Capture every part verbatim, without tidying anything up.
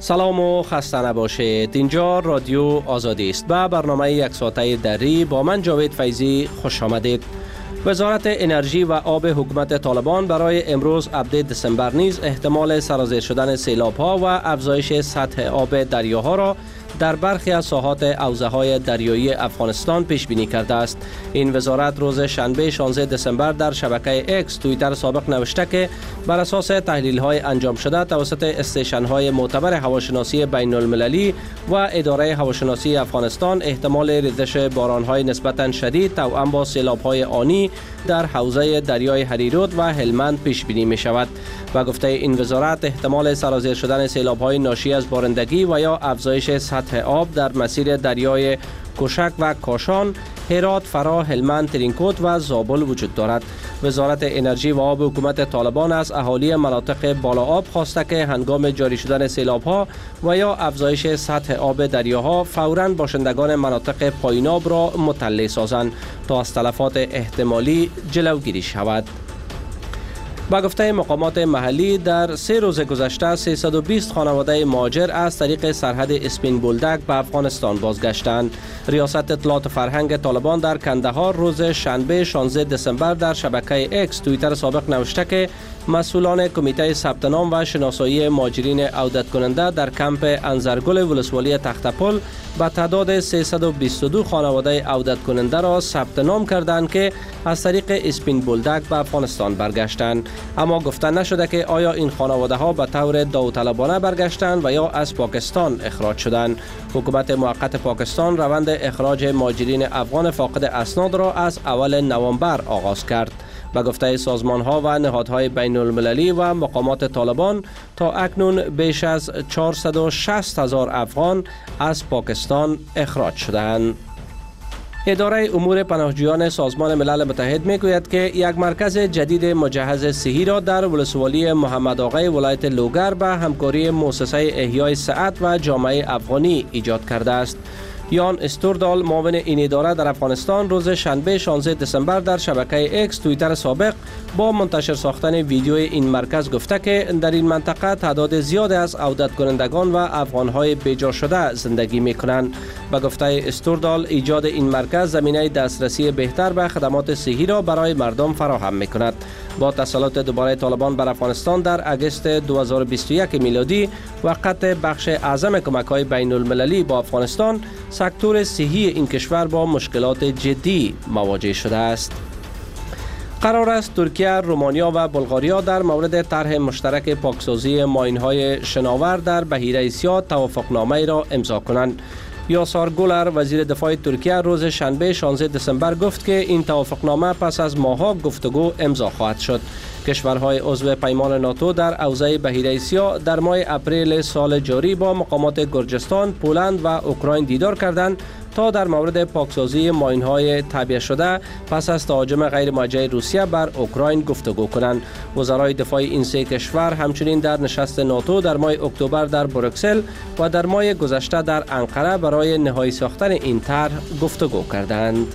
سلام و خسته نباشید. اینجا رادیو آزادی است و برنامه یک ساعته دری با من جاوید فیضی خوش آمدید. وزارت انرژی و آب حکومت طالبان برای امروز هفده دسامبر نیز احتمال سرازیر شدن سیلاب ها و افزایش سطح آب دریاها را در برخی از ساحات حوزه‌های دریایی افغانستان پیش بینی کرده است. این وزارت روز شنبه شانزده دسامبر در شبکه اکس توییتر سابق نوشته که بر اساس تحلیل‌های انجام شده توسط استیشن‌های معتبر هواشناسی بین‌المللی و اداره هواشناسی افغانستان احتمال ریزش باران‌های نسبتاً شدید توأم با سیلاب‌های آنی در حوزه دریای هریرود و هلمند پیش بینی می شود. و گفته این وزارت احتمال سرازیر شدن سیلاب‌های ناشی از بارندگی و یا افزایش سطح آب در مسیر دریای کوشک و کاشان، هرات، فرا، هلمند، ترینکوت و زابل وجود دارد. وزارت انرژی و آب حکومت طالبان از اهالی مناطق بالا آب خواسته که هنگام جاری شدن سیلاب‌ها و یا افزایش سطح آب دریاها فوراً باشندگان مناطق پایین آب را مطلع سازند تا از تلفات احتمالی جلوگیری شود. با گفته مقامات محلی در سه روز گذشته سیصد و بیست خانواده مهاجر از طریق سرحد اسپین بولدک به افغانستان بازگشتند. ریاست اطلاعات فرهنگ طالبان در کندهار روز شنبه شانزده دسامبر در شبکه اکس توییتر سابق نوشته که مسئولان کمیته ثبت نام و شناسایی مهاجرین عودت کننده در کمپ انزرگل ولسوالی تختپل به تعداد سیصد و بیست و دو خانواده عودت کننده را ثبت نام کردند که از طریق اسپین بولدک به افغانستان برگشتند، اما گفته نشده که آیا این خانواده ها به طور داوطلبانه برگشتند و یا از پاکستان اخراج شدند. حکومت موقت پاکستان روند اخراج مهاجرین افغان فاقد اسناد را از اول نوامبر آغاز کرد. به گفته سازمان ها و نهادهای بین المللی و مقامات طالبان تا اکنون بیش از چهارصد و شصت هزار افغان از پاکستان اخراج شدند. اداره امور پناهجویان سازمان ملل متحد میگوید که یک مرکز جدید مجهز صحی را در ولسوالی محمد آقای ولایت لوگر به همکاری مؤسسه احیای صحت و جامعه افغانی ایجاد کرده است. یان استوردال معاون این اداره در افغانستان روز شنبه شانزده دسامبر در شبکه اکس توییتر سابق با منتشر ساختن ویدیو این مرکز گفته که در این منطقه تعداد زیاد از عودت کنندگان و افغانهای بیجا شده زندگی می کنند. به گفته استوردال ایجاد این مرکز زمینه دسترسی بهتر به خدمات صحی را برای مردم فراهم می کند. با تسلط دوباره طالبان بر افغانستان در اگست دو هزار و بیست و یک میلادی و قطع بخش اعظم کمک‌های بین المللی با افغانستان، سکتور صحی این کشور با مشکلات جدی مواجه شده است. قرار است ترکیه، رومانیا و بلغاریا در مورد طرح مشترک پاکسازی ماین‌های شناور در بحیره سیاه توافقنامه را امضا کنند. یاسار گولر وزیر دفاع ترکیه روز شنبه شانزده دسامبر گفت که این توافقنامه پس از ماه‌ها گفتگو امضا خواهد شد. کشورهای عضو پیمان ناتو در حوزه بحیره سیاه در ماه اپریل سال جاری با مقامات گرجستان، پولند و اوکراین دیدار کردند تا در مورد پاکسازی ماین‌های تعبیه شده پس از تهاجم غیر موجه روسیه بر اوکراین گفتگو کنند. وزرای دفاع این سه کشور همچنین در نشست ناتو در ماه اکتبر در بروکسل و در ماه گذشته در انقره برای نهایی ساختن این طرح گفتگو کردند.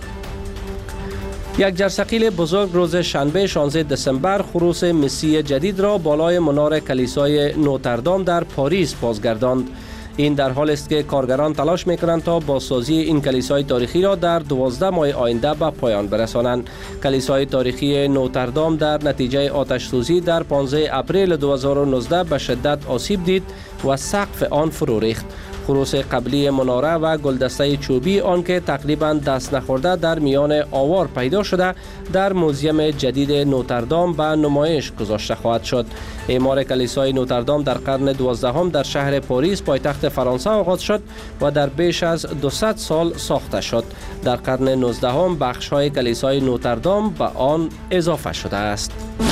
یک جرثقیل بزرگ روز شنبه شانزده دسامبر خروس مسی جدید را بالای منار کلیسای نوتردام در پاریس بازگرداند. این در حال است که کارگران تلاش میکنند تا بازسازی این کلیسای تاریخی را در دوازده ماه آینده به پایان برسانند. کلیسای تاریخی نوتردام در نتیجه آتش سوزی در پانزده اپریل دو هزار و نوزده به شدت آسیب دید و سقف آن فرو ریخت. خروس قبلی مناره و گلدسته چوبی آن که تقریبا دست نخورده در میان آوار پیدا شده در موزیم جدید نوتردام به نمایش گذاشته خواهد شد. اعمار کلیسای نوتردام در قرن دوازدهم در شهر پاریس پایتخت فرانسه آغاز شد و در بیش از دویست سال ساخته شد. در قرن نوزدهم بخش‌های کلیسای نوتردام به آن اضافه شده است.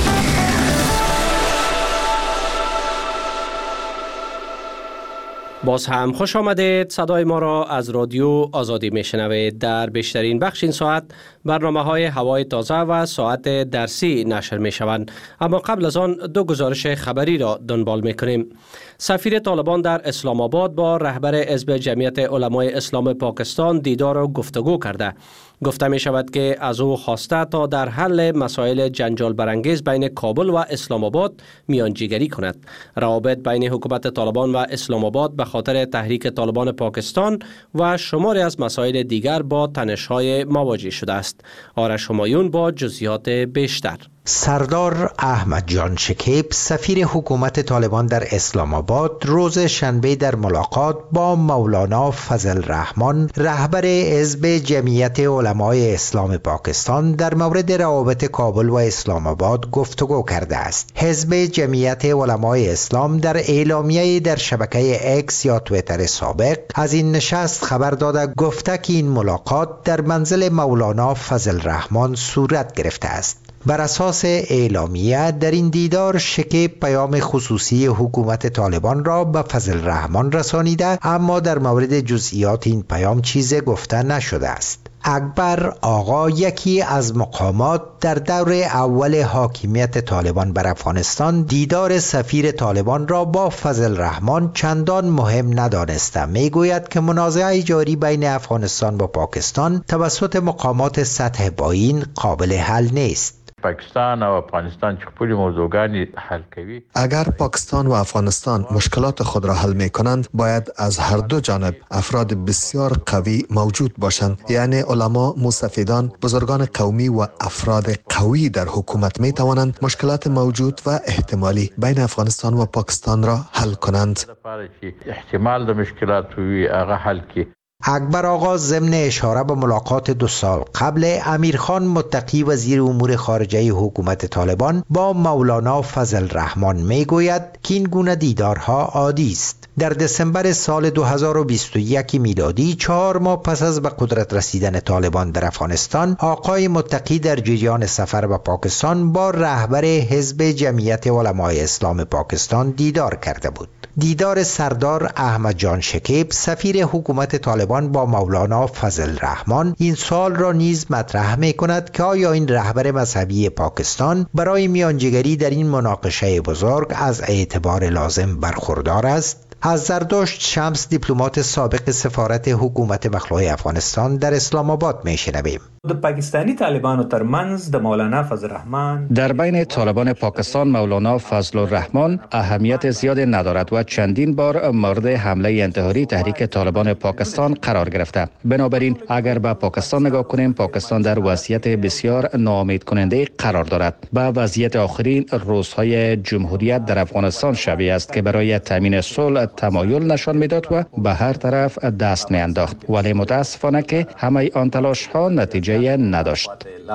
باز هم خوش آمدید. صدای ما را از رادیو آزادی میشنوید. در بیشترین بخش این ساعت برنامه های هوای تازه و ساعت درسی نشر می شوند، اما قبل از آن دو گزارش خبری را دنبال می کنیم. سفیر طالبان در اسلام آباد با رهبر حزب جمعیت علمای اسلام پاکستان دیدار و گفتگو کرده. گفته می شود که از او خواسته تا در حل مسائل جنجال برانگیز بین کابل و اسلام آباد میانجیگری کند. روابط بین حکومت طالبان و اسلام آباد به خاطر تحریک طالبان پاکستان و شماری از مسائل دیگر با تنش‌های مواجه شده است. آرش همایون با جزئیات بیشتر. سردار احمد جان شکیب سفیر حکومت طالبان در اسلام آباد روز شنبه در ملاقات با مولانا فضل الرحمن رهبر حزب جمعیت علمای اسلام پاکستان در مورد روابط کابل و اسلام آباد گفتگو کرده است. حزب جمعیت علمای اسلام در اعلامیه در شبکه اکس یا توییتر سابق از این نشست خبر داده گفته که این ملاقات در منزل مولانا فضل الرحمن صورت گرفته است. بر اساس اعلامیه در این دیدار شکیب پیام خصوصی حکومت طالبان را به فضل الرحمن رسانیده، اما در مورد جزئیات این پیام چیزی گفته نشده است. اکبر آقا یکی از مقامات در دور اول حاکمیت طالبان بر افغانستان دیدار سفیر طالبان را با فضل الرحمن چندان مهم ندانسته. میگوید که منازعه جاری بین افغانستان و پاکستان توسط مقامات سطح پایین قابل حل نیست. پاکستان و افغانستان چې خپل موضوعګانی حل کوي. اگر پاکستان و افغانستان مشکلات خود را حل می کنند باید از هر دو جانب افراد بسیار قوی موجود باشند، یعنی علما، مستفیدان، بزرگان قومی و افراد قوی در حکومت می توانند مشکلات موجود و احتمالی بین افغانستان و پاکستان را حل کنند. احتمال د مشکلات وی هغه حل کی. اکبر آقا ضمن اشاره به ملاقات دو سال قبل امیرخان متقی وزیر امور خارجه حکومت طالبان با مولانا فضل الرحمن میگوید که این گونه دیدارها عادی است. در دسامبر سال دو هزار و بیست و یک میلادی، چهار ماه پس از به قدرت رسیدن طالبان در افغانستان، آقای متقی در جریان سفر به پاکستان با رهبر حزب جمعیت علمای اسلام پاکستان دیدار کرده بود. دیدار سردار احمد جان شکیب سفیر حکومت طالبان با مولانا فضل الرحمن این سال را نیز مطرح می کند که آیا این رهبر مذهبی پاکستان برای میانجیگری در این مناقشه بزرگ از اعتبار لازم برخوردار است؟ از زردشت شمس دیپلمات سابق سفارت حکومت مخلوع افغانستان در اسلام آباد می شنویم. د پاکستانی طالبانو ترمنځ د مولانا فضل الرحمن در بین طالبان پاکستان مولانا فضل الرحمن اهمیت زیاد ندارد و چندین بار مورد حمله انتحاری تحریک طالبان پاکستان قرار گرفته. بنابراین اگر به پاکستان نگاه کنیم، پاکستان در وضعیت بسیار ناامید کننده قرار دارد. به وضعیت آخرین روزهای جمهوریت در افغانستان شبیه است که برای تامین صلح تمایل نشان میداد و به هر طرف دست میانداخت، ولی متاسفانه که همه آن تلاش ها نتیجه نداشت.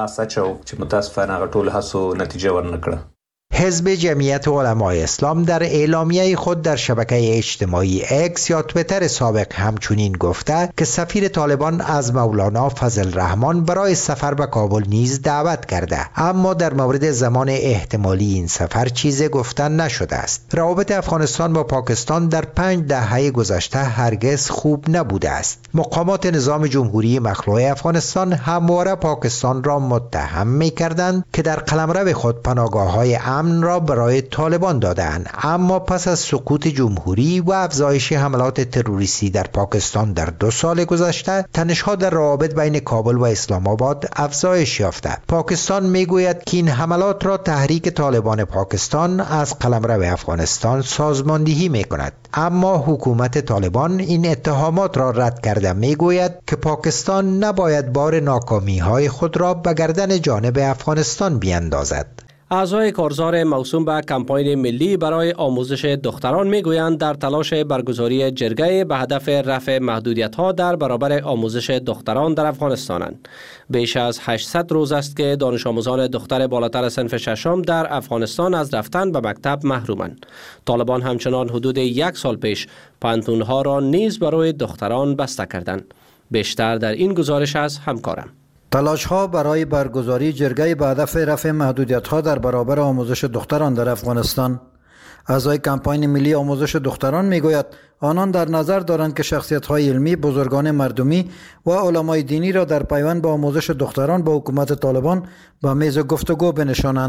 حزب جمعیت علمای اسلام در اعلامیه خود در شبکه اجتماعی اکس یا توییتر سابق همچنین گفته که سفیر طالبان از مولانا فضل الرحمن برای سفر به کابل نیز دعوت کرده، اما در مورد زمان احتمالی این سفر چیزی گفتن نشده است. روابط افغانستان با پاکستان در پنج دهه گذشته هرگز خوب نبوده است. مقامات نظام جمهوری مخلوع افغانستان همواره پاکستان را متهم می‌کردند که در قلمرو خود پناهگاه‌های امن را برای طالبان دادند، اما پس از سقوط جمهوری و افزایش حملات تروریستی در پاکستان در دو سال گذشته، تنش‌ها در روابط بین کابل و اسلام آباد افزایش یافته. پاکستان میگوید که این حملات را تحریک طالبان پاکستان از قلمرو افغانستان سازماندهی میکند، اما حکومت طالبان این اتهامات را رد کرده میگوید که پاکستان نباید بار ناکامی‌های خود را به گردن جانب افغانستان بیاندازد. اعضای کارزار موسوم به کمپاین ملی برای آموزش دختران میگویند در تلاش برگزاری جرگه به هدف رفع محدودیت‌ها در برابر آموزش دختران در افغانستانند. بیش از هشتصد روز است که دانش آموزان دختر بالاتر صنف ششم در افغانستان از رفتن به مکتب محرومند. طالبان همچنان حدود یک سال پیش پانتون‌ها را نیز برای دختران بسته کردند. بیشتر در این گزارش از همکارم. تلاش ها برای برگزاری جرگه به هدف رفع محدودیت ها در برابر آموزش دختران در افغانستان. اعضای کمپاین ملی آموزش دختران میگوید آنان در نظر دارند که شخصیت های علمی، بزرگان مردمی و علمای دینی را در پیوند به آموزش دختران با حکومت طالبان به میز گفتگو بنشانند.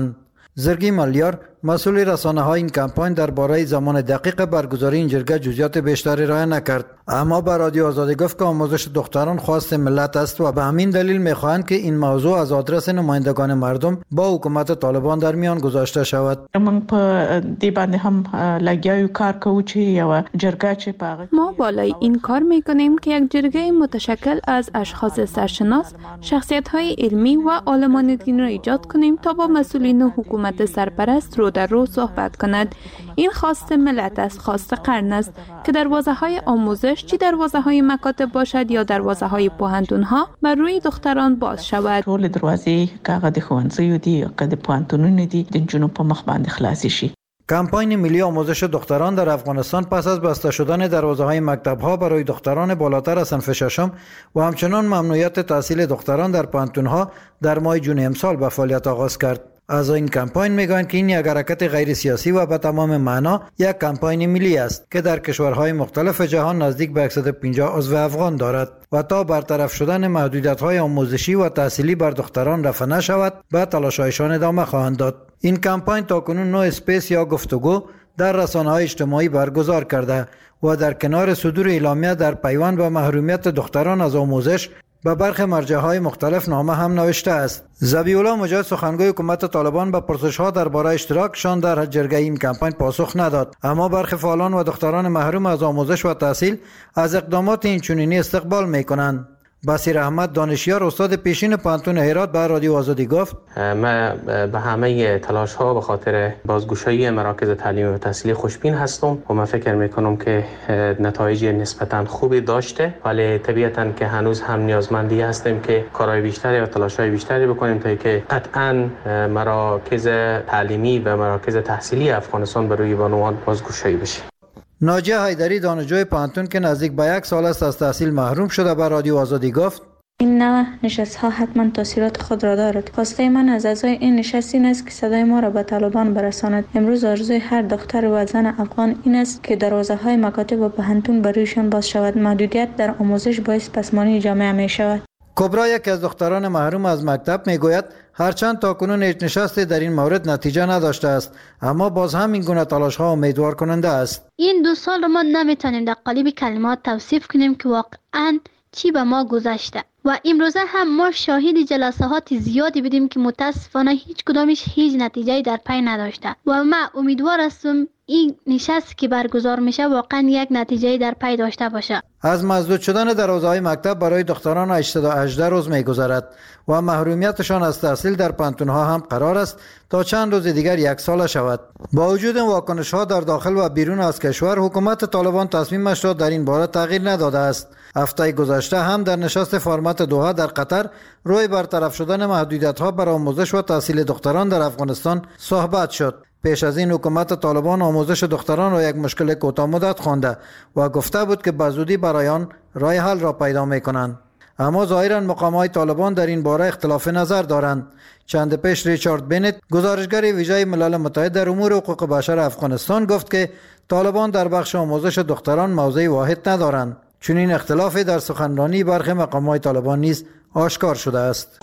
زرگی ملیار مسئول رسانه های این کمپاین درباره زمان دقیق برگزاری این جرگه جزئیات بیشتری ارائه نکرد، اما به رادیو آزادی گفت که آموزش دختران خواست ملت است و به همین دلیل میخواهند که این موضوع از آدرس نمایندگان مردم با حکومت طالبان در میان گذاشته شود. من په دې باندې هم لګیاو کار کوو چې یو جرګه چې پاغه ما بالای این کار میکنیم که یک جرگه متشکل از اشخاص سرشناس، شخصیت‌های علمی و عالمان دین را ایجاد کنیم تا با مسئولین حکومت سرپرست رو در رو صحبت کند. این خواست ملت است، خواست قرن است که دروازه‌های آموزش چی دروازه‌های مکاتب باشد یا دروازه‌های پوهنتون‌ها بر روی دختران باز شود. ټول دروازې کاغه د ښوونځیو دي، که د پوهنتونونو دي، د نجونو په مخ باندې خلاص شي. کمپاین ملی آموزش دختران در افغانستان پس از بسته شدن دروازه‌های مکتب‌ها برای دختران بالاتر از صنف ششم و همچنان ممنوعیت تحصیل دختران در پوهنتون‌ها در ماه جون امسال به فعالیت آغاز کرد. از این کمپاین میگویند که این یک حرکت غیر سیاسی و به تمام معنا یک کمپاین ملی است که در کشورهای مختلف جهان نزدیک به صد و پنجاه عضو افغان دارد و تا برطرف شدن محدودیت‌های آموزشی و تحصیلی بر دختران رفع نشود به تلاش‌هایشان ادامه خواهند داد. این کمپاین تاکنون نو اسپیس یا گفتگو در رسانه‌های اجتماعی برگزار کرده و در کنار صدور اعلامیه در پیوند به محرومیت دختران از آموزش به برخی مرجع‌های مختلف نامه هم نوشته است. ذبیح‌الله مجاهد سخنگوی حکومت طالبان به پرسش‌ها درباره اشتراکشان در جرگه این کمپاین پاسخ نداد، اما برخی فعالان و دختران محروم از آموزش و تحصیل از اقدامات این چنینی استقبال می‌کنند. بصیر احمد دانشیار استاد پیشین پانتون هرات به رادیو آزادی گفت: ما به همه تلاش ها به خاطر بازگشایی مراکز تعلیمی و تحصیلی خوشبین هستم و من فکر میکنم که نتایج نسبتا خوبی داشته، ولی طبیعتا که هنوز هم نیازمندی هستیم که کارهای بیشتری و تلاش های بیشتری بکنیم تا که قطعا مراکز تعلیمی و مراکز تحصیلی افغانستان به روی بانوان بازگشایی بشه. ناجیه حیدری دانشجوی پانتون که نزدیک به یک سال است از تحصیل محروم شده به رادیو آزادی گفت: این نوع نشست ها حتما تاثیرات خود را دارد. خواسته من از اعضای این نشست این است که صدای ما را به طالبان برساند. امروز آرزوی هر دختر و زن افغان این است که دروازه های مکاتب و پوهنتون برویشان باز شود. محدودیت در آموزش باعث پسماندگی جامعه می شود. کبرا یکی از دختران محروم از مکتب میگوید هرچند تاکنون هیچ نشستی در این مورد نتیجه نداشته است، اما باز هم این گونه تلاش ها امیدوار کننده است. این دو سال ما نمیتونیم در قالب کلمات توصیف کنیم که واقعا چی به ما گذشته و امروزه هم ما شاهد جلسات زیادی بودیم که متاسفانه هیچ کدامش هیچ نتیجه‌ای در پی نداشته و ما امیدوار هستم این نشست که برگزار میشه واقعا یک نتیجه در پی داشته باشه. از مسدود شدن دروازه‌های مکتب برای دختران هشتاد و هشت روز میگذرد و محرومیتشان از تحصیل در پانتون‌ها هم قرار است تا چند روز دیگر یک ساله شود. با وجود واکنش‌ها در داخل و بیرون از کشور، حکومت طالبان تصمیمش را در این باره تغییر نداده است. هفته گذشته هم در نشست فرمت دوحه در قطر روی برطرف شدن محدودیت‌ها بر آموزش و تحصیل دختران در افغانستان صحبت شد. پیش از این حکومت طالبان آموزش دختران را یک مشکل کوتاه مدت خوانده و گفته بود که به زودی برای آن راه حل را پیدا می‌کنند. اما ظاهراً مقام‌های طالبان در این باره اختلاف نظر دارند. چند پیش ریچارد بنت، گزارشگر ویژه ملل متحد در امور حقوق بشر افغانستان، گفت که طالبان در بخش آموزش دختران موضع واحد ندارند. چون این اختلافی در سخنرانی برخی مقام‌های طالبان نیز آشکار شده است.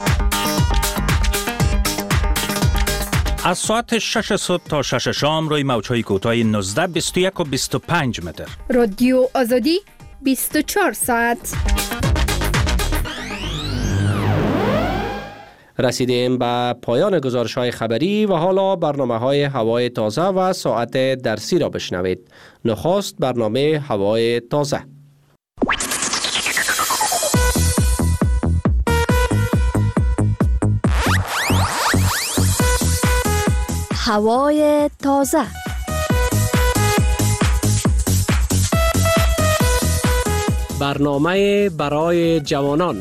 از ساعت شش صبح تا شش شام روی موج‌های کوتاه نوزده، بیست و یک و بیست و پنج متر. رادیو آزادی بیست و چهار ساعت. رسیدیم به پایان گزارش‌های خبری و حالا برنامه‌های هوای تازه و ساعت درسی را بشنوید. نخست برنامه هوای تازه. هوای تازه. برنامه برای جوانان.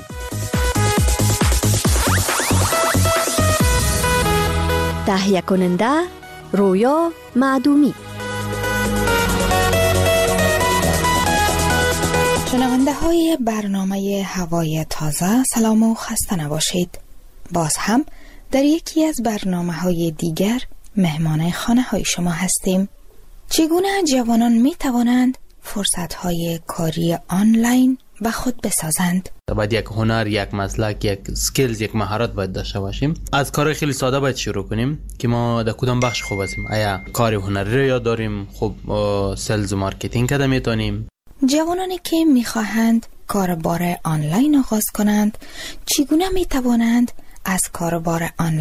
تهیه کننده رویا معدومی. شنونده های برنامه هوای تازه، سلام و خسته نباشید. باز هم در یکی از برنامه های دیگر مهمان خانه های شما هستیم. چگونه جوانان می توانند فرصت های کاری آنلاین به خود بسازند. باید یک هنر، یک مسلک، یک سکیلز، یک مهارت باید داشته باشیم. از کار خیلی ساده باید شروع کنیم که ما در کدام بخش خوب هستیم. آیا کار هنری رو یاد داریم، خوب سلز و مارکتینگ کده میتونیم. جوانانی که میخواهند کاربار آنلاین آغاز کنند چگونه میتوانند از کاربار آنلاین